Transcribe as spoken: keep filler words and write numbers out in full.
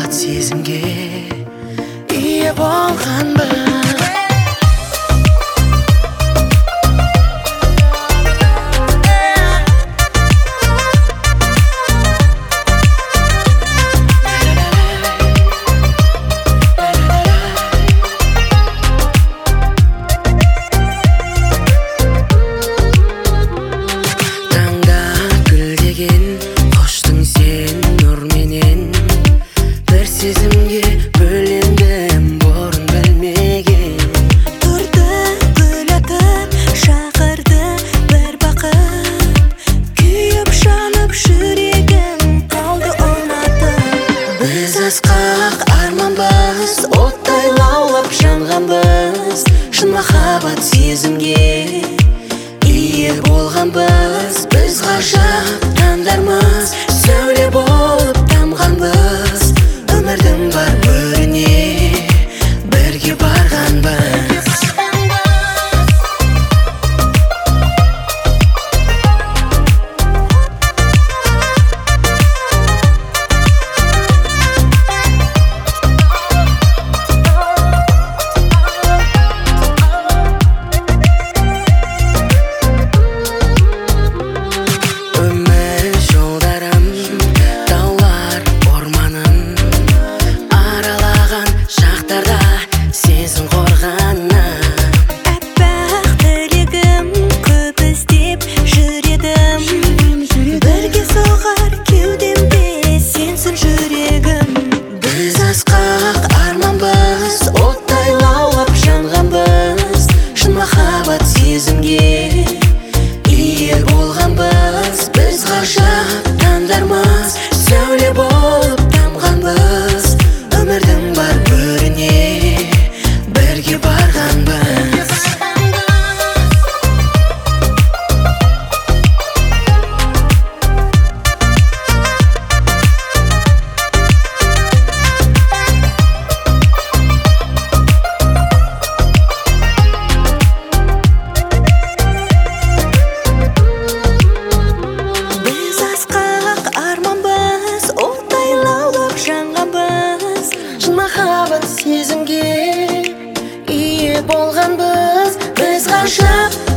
махаббат сезімге ие болғанбыз. Қоштың сен нұрменен, бір сезімге бөлендім бұрын білмеген. Тұрды гүл атып, шақырды бір бақыт, күйіп жанып жүрегім қалды ұнатып. Біз асқақ арманбыз, оттай лаулап жанғанбыз, шын махаббат сезімге ие болғанбыз. Біз ғажап таңдармыз, сәуле болып тамғанбыз, өмірдің бар мөріне бірге барғанбыз. Сезімге ие болғанбыз, біз ғажап таңдармыз, сәуле болып тамғанбыз, өмірдің бар мөріне бірге барғанбыз. Махаббат сезімге ие болғанбыз, біз ғажап